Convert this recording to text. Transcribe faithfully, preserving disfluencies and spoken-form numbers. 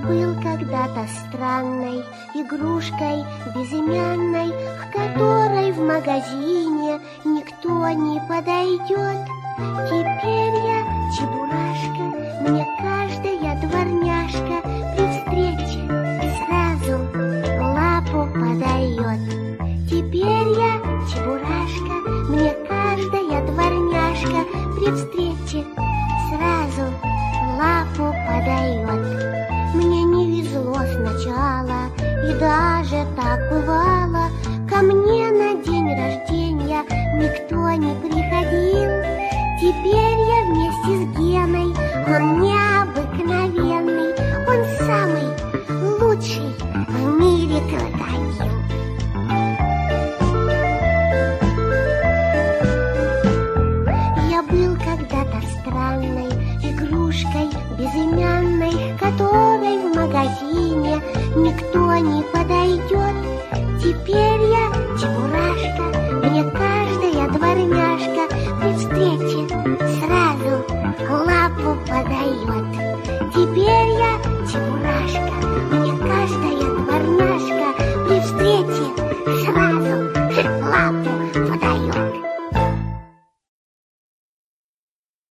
был когда-то странной игрушкой безымянной, к которой в магазине никто не подойдет. Теперь я чебурашка, мне каждая дворняжка при встрече сразу лапу подает. Теперь я чебурашка, мне каждая дворняжка при встрече сразу лапу подает. Мне не везло сначала, и даже так бывало. Ко мне на день рождения никто не приходил. Теперь я вместе с Геной, он необыкновенный, он самый лучший в мире крокодил. Я был когда-то странной игрушкой безымянной, к которой в магазине никто не подойдет. Теперь я чебурашка,